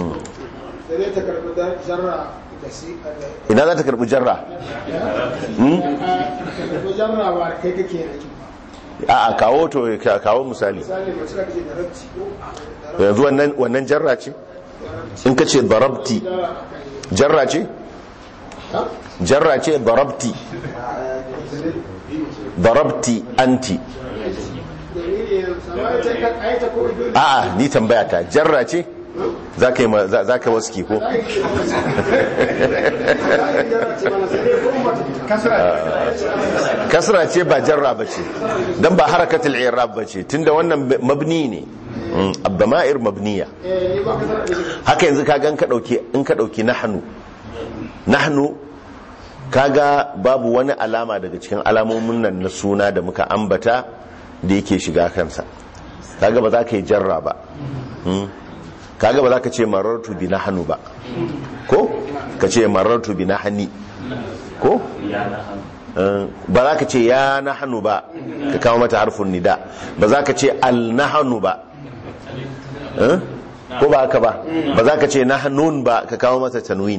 S1: ina za ta karɓi jarra? a kawo to kawo misali. yanzu wannan jarra ce? in ka ce darabti jarra ce? jarra ce darabti darabti anti. a'a ni tambaya ta jarra ce? za ka yi za ka waski ko? kasra ce ba jarra ba ce, don ba harakatul i'rab ba ce, tunda wannan mabni ne, abdama'ir mabniya. haka yanzu kaga in ka dauki in ka dauki nahnu nahnu kaga babu wani alama daga cikin alamomin nan na suna da muka ambata da yake shiga kansa, kaga ba za ka yi jarra ba, kaga ba za ka ce marartu bi nahnu ba, ko ka ce marartu bi nahni, ko ba za ka ce ya nahnu ba ka kawo mata harfin nida, ba za ka ce al nahnu ba, ko ba haka ba, ba za ka ce nahnun ba ka kawo mata tanwin.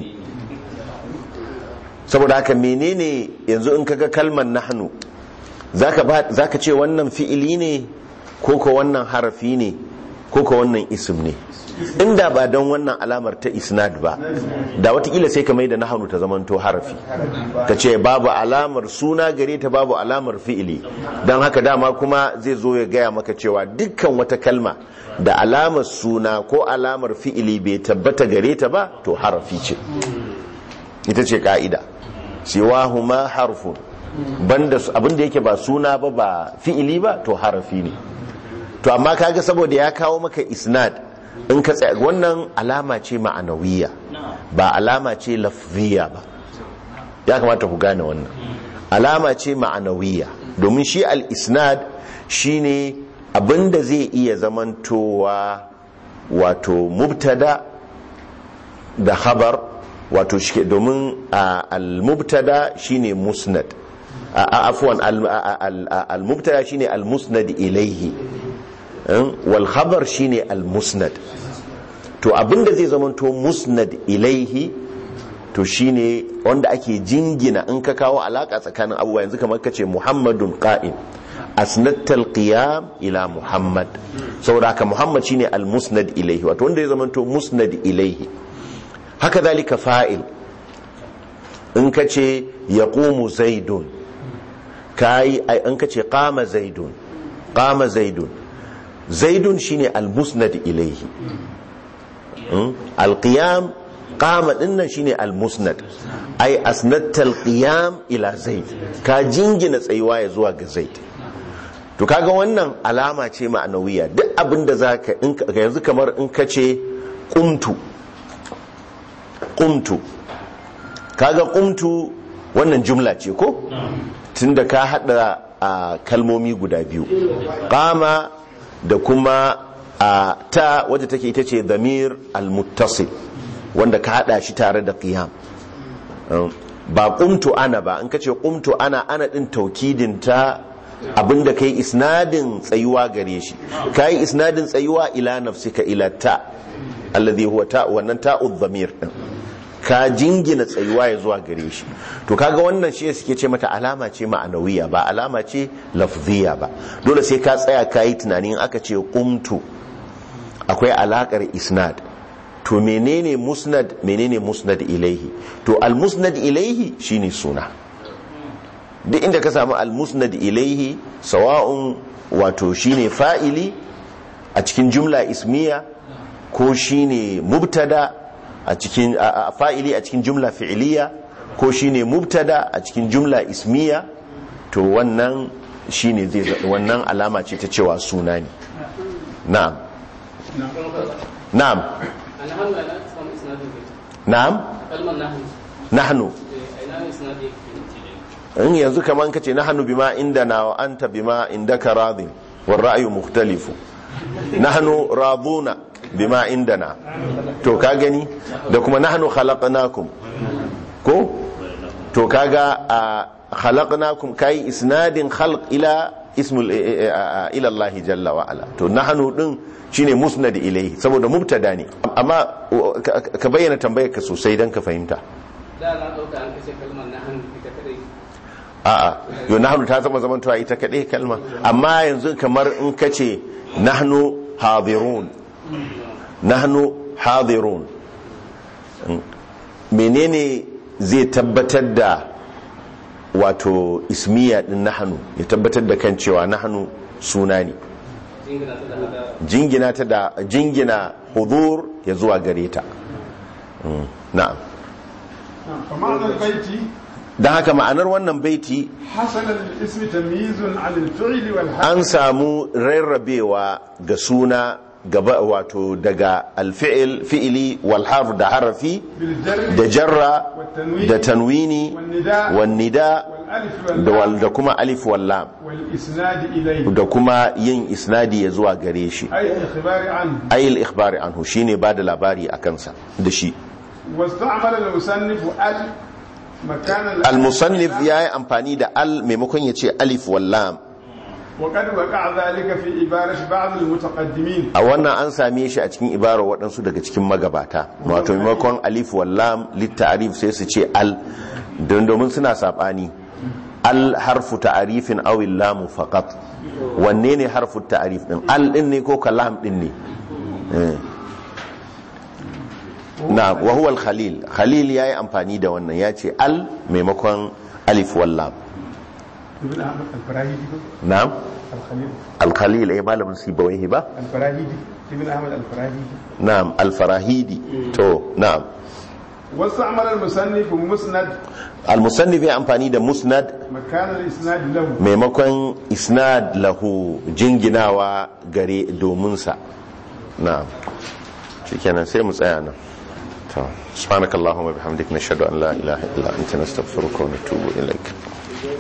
S1: saboda haka menene yanzu in kaga kalmar nahnu zaka zaka ce wannan fi'ili ne ko ko wannan harafi ne ko ko wannan ism ne? inda ba don wannan alamar ta isnad ba da watakila sai ka mai da nahnu ta zamanto harafi, ka ce babu alamar suna gare ta, babu alamar fi'ili. don haka dama kuma zai zo ya gaya maka cewa dukkan wata kalma da alamar suna ko alamar fi'ili bai tabbata gare ta ba to harafi ce, ita ce ka'ida. siwahuma harfun, banda abinda yake ba suna ba ba fi'ili ba to harafi ne. to amma kaga saboda ya kawo maka isnad, in ka tsaya wannan alama ce ma'anawiya ba alama ce lafziya ba, ya kamata ku gane wannan alama ce ma'anawiya, domin shi al-isnad shine abinda zai iya zamantowa wato mubtada da khabar, wato shi domin al-mubtada shine musnad, afwan al-mubtada shine al-musnad ilayhi, wal khabar shine al-musnad. to abinda zai zamanto musnad ilayhi to shine wanda ake jingina, in ka kawo alaka tsakanin abubuwa, yanzu kamar kace muhammadun qa'im, asnatta al-qiyam ila muhammad, saboda haka muhammad shine al-musnad ilayhi, wato wanda ya zamanto musnad ilayhi. haka zalika fa'il, in ka ce yaqumu zaidun, kai in ka ce qama zaidun qama zaidun, zaidun shine al-musnad ilayhi al-qiyam qama dinnan shine al-musnad ai asnadta al-qiyam ila zaid ka jingina tsayuwa ya zuwa ga zaid to kaga wannan alama ce ma'anawiya duk abinda zaka in yanzu kamar in kace qumtu qumtu kaga qumtu wannan jumla ce ko tunda ka hada a kalmomi guda biyu qama da kuma a ta wadda take ita ce damir al-muttasil wanda ka hada shi tare da qiyam ba qumtu ana ba in kace qumtu ana ana din taukidin ta abinda kai isnadin tsayuwa gare shi kai isnadin tsayuwa ila nafsika ila ta alladhi huwa ta wannan ta'u dhamir din ka jingina tsayuwa ya zuwa gare shi to kaga wannan shi suke ce mata alama ce ma'anawiya ba alama ce lafziya ba dole sai ka tsaya kayi tunanin aka ce qumtu akwai alakar isnad to menene musnad menene musnad ilaihi to al musnad ilaihi shine suna duk inda ka samu al musnad ilaihi sawa'un wato shine fa'ili a cikin jumla ismiya ko shine mubtada a cikin fa'ili a cikin jumla fi'iliya ko shine mubtada a cikin jumla ismiya to wannan shine zai wannan alama ce ta cewa suna ne na'am na'am na'am nahnu in yanzu kaman kace nahnu bima indana wa anta bima indaka radin wal ra'yu mukhtalifu nahnu raduna bima indana to ka gani da kuma nahnu khalaqnakum ko to kaga khalaqnakum kai isnadin khalq ila ismul ila Allah jalla wa ala to nahnu din shine musnad ilayhi saboda mubtada ne amma ka bayyana tambayar ka sosai dan ka fahimta
S3: da na dauka an kace kalmar nahnu ita kadai
S1: a'a yo nahnu ta zama zaman tawa ita kadai kalma amma yanzu kamar in kace nahnu hadirun nahnu hadirun menene zai tabbatar da wato ismiya din nahnu ya tabbatar da kan cewa nahnu suna ne jingina ta da jingina hudur ya zuwa gare ta na'am
S2: ma'anar baiti
S1: dan haka ma'anar wannan baiti
S2: hasanan ismi tamyizun 'an al-fi'li wal harf
S1: an samu rarrabewa ga suna gaba wato daga alfi'il fi'ili wal harf da harafi da jarra da tanwini wan nida da wal da kuma alif wal lam
S2: wal isnad ilayhi
S1: da kuma yin isnadi ya zuwa gare shi
S2: ay al-ikhbari anhu
S1: ay al-ikhbari anhu shine bada labari akan sa da shi
S2: wasta'mala al-musannif al makan
S1: al-musannif yayi amfani da al maimakon ya ce alif wal lam
S2: وقد وقع ذلك في عبارة بعض المتقدمين
S1: a wannan an same shi a cikin ibarar waɗansu daga cikin magabata wato maimakon alif wal lam litta'rif sai su ce al don domin suna sabani al harfu ta'rifin aw al lam faqat wanne ne harfu ta'rif din al din ne ko kalam din ne na wa huwa al khalil khalil yayi amfani da wannan yace al maimakon alif wal lam
S2: ابن احمد الفراهيدي
S1: نعم
S2: الخليل
S1: الخليل اي malamin sibawaihi ba
S2: الفراهيدي ابن احمد الفراهيدي
S1: نعم الفراهيدي تو نعم
S2: واستعمل المصنف مسند
S1: المصنف ya amfani da musnad
S2: مكان الاسناد له
S1: maimakon isnad lahu jinginawa gare domin sa na'am shikenan sai mu tsaya nan to subhanakallahumma bihamdika nashhadu an la ilaha illa anta nastaghfiruka wa natubu ilaik